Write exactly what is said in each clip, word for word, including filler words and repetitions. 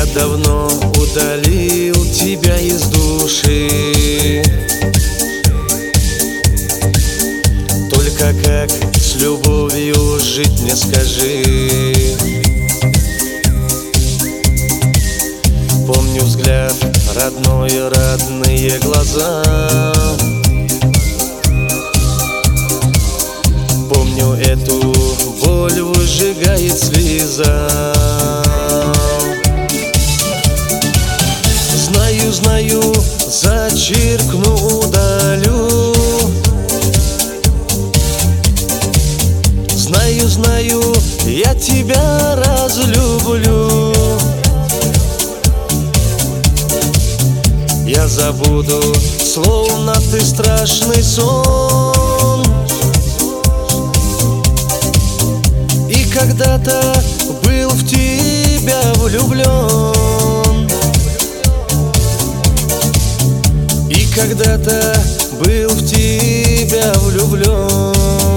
давно удалил тебя из души. Только как с любовью жить, мне скажи. Помню взгляд родной, родные глаза. Помню эту боль, выжигает слеза. Знаю, знаю, зачеркну, удалю. Знаю, знаю, я тебя разлюблю. Я забуду, словно ты страшный сон. И когда-то был в тебя влюблен. И когда-то был в тебя влюблен.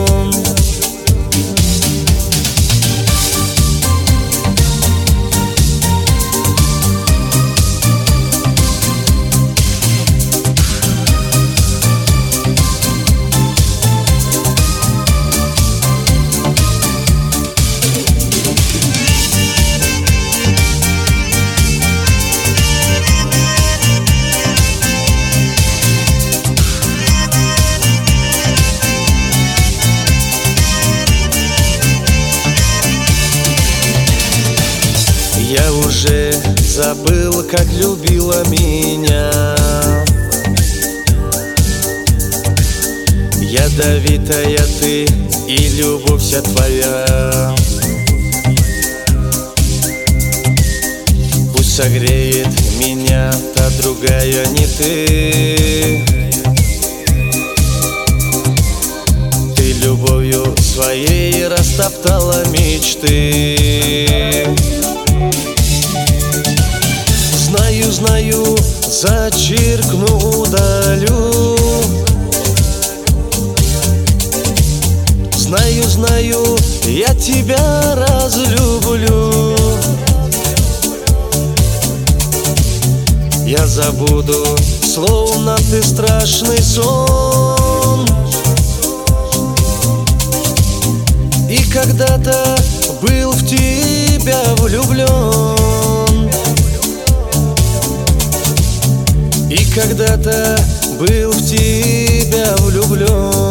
Я уже забыл, как любила меня. Ядовитая ты и любовь вся твоя. Пусть согреет меня та другая, не ты. Ты любовью своей растоптала мечты. Знаю, знаю, зачеркну, удалю. Знаю, знаю, я тебя разлюблю. Я забуду, словно ты страшный сон. И когда-то был в тебя влюблен. И когда-то был в тебя влюблен.